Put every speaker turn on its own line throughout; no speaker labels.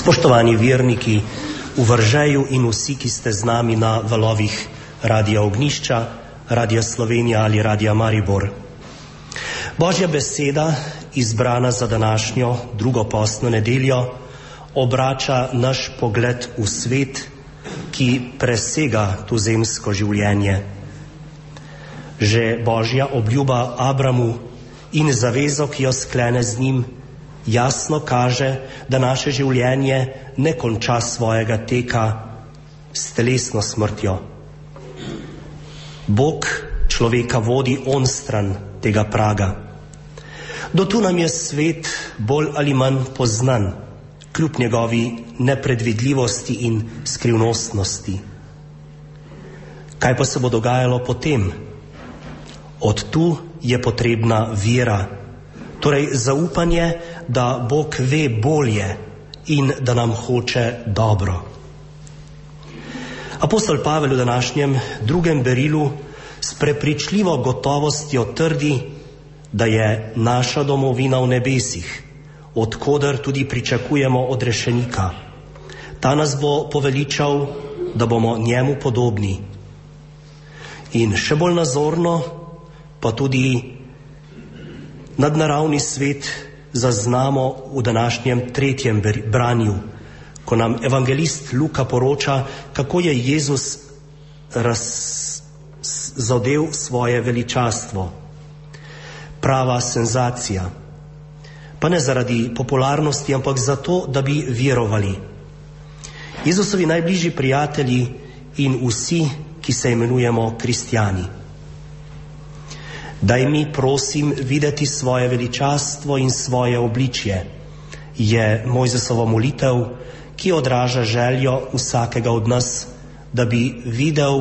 Spoštovani verniki v Vržeju in vsi, ki ste z nami na valovih Radia Ognjišča, Radia Slovenija ali Radia Maribor. Božja beseda, izbrana za današnjo drugo postno nedeljo, obrača naš pogled v svet, ki presega tuzemsko življenje. Že Božja obljuba Abramu in zavezo, ki jo sklene z njim, jasno kaže, da naše življenje ne konča svojega teka s telesno smrtjo. Bog človeka vodi onstran tega praga. Do tu nam je svet bolj ali manj poznan, kljub njegovi nepredvidljivosti in skrivnostnosti. Kaj pa se bo dogajalo potem? Od tu je potrebna vera, torej zaupanje, da Bog ve bolje in da nam hoče dobro. Apostol Pavel v današnjem drugem berilu s prepričljivo gotovostjo trdi, da je naša domovina v nebesih, odkoder tudi pričakujemo odrešenika. Ta nas bo poveličal, da bomo njemu podobni. In še bolj nazorno pa tudi nadnaravni svet zaznamo v današnjem tretjem branju, ko nam evangelist Luka poroča, kako je Jezus razodel svoje veličastvo. Prava senzacija. Pa ne zaradi popularnosti, ampak zato, da bi verovali. Jezusovi najbližji prijatelji in vsi, ki se imenujemo kristjani. Daj mi, prosim, videti svoje veličastvo in svoje obličje, je Mojzesova molitev, ki odraža željo vsakega od nas, da bi videl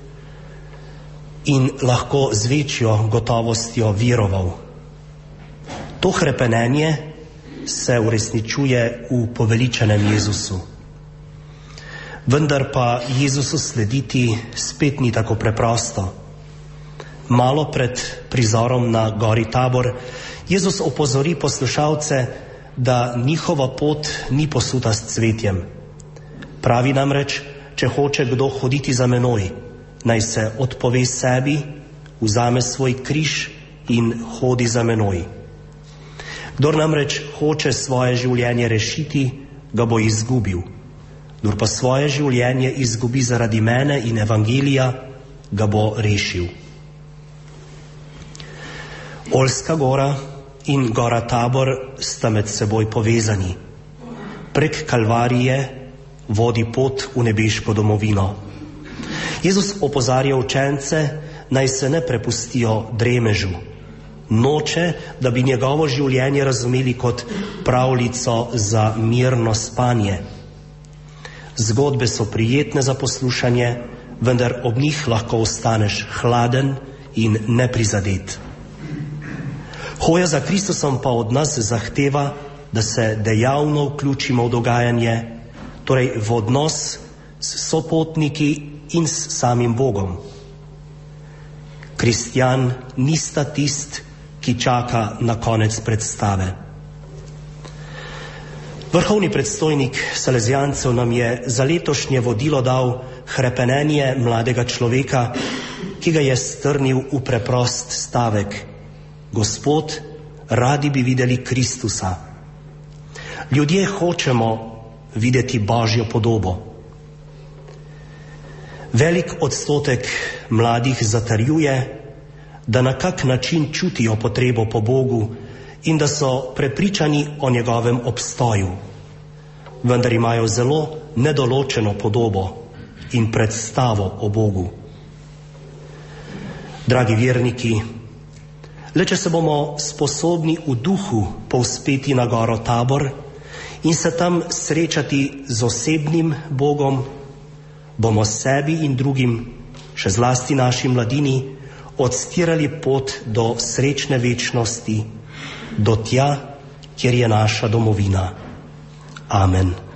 in lahko z večjo gotovostjo veroval. To hrepenenje se uresničuje v poveličenem Jezusu. Vendar pa Jezusu slediti spet ni tako preprosto. Malo pred prizorom na gori Tabor Jezus opozori poslušalce, da njihova pot ni posuta s cvetjem. Pravi namreč, če hoče kdo hoditi za menoj, naj se odpove sebi, vzame svoj križ in hodi za menoj. Kdor namreč hoče svoje življenje rešiti, ga bo izgubil. Kdor pa svoje življenje izgubi zaradi mene in evangelija, ga bo rešil. Oljska gora in gora Tabor sta med seboj povezani. Prek Kalvarije vodi pot v nebeško domovino. Jezus opozarja učence, naj se ne prepustijo dremežu. Noče, da bi njegovo življenje razumeli kot pravljico za mirno spanje. Zgodbe so prijetne za poslušanje, vendar ob njih lahko ostaneš hladen in neprizadet. Hoja za Kristusom pa od nas zahteva, da se dejavno vključimo v dogajanje, torej v odnos s sopotniki in s samim Bogom. Kristjan ni statist, ki čaka na konec predstave. Vrhovni predstojnik Salezijancev nam je za letošnje vodilo dal hrepenenje mladega človeka, ki ga je strnil v preprost stavek: Gospod, radi bi videli Kristusa. Ljudje hočemo videti Božjo podobo. Velik odstotek mladih zatrjuje, da na kak način čutijo potrebo po Bogu in da so prepričani o njegovem obstoju, vendar imajo zelo nedoločeno podobo in predstavo o Bogu. Dragi verniki, le če se bomo sposobni v duhu povzpeti na goro Tabor in se tam srečati z osebnim Bogom, bomo sebi in drugim, še zlasti naši mladini, odstirali pot do srečne večnosti, do tja, kjer je naša domovina. Amen.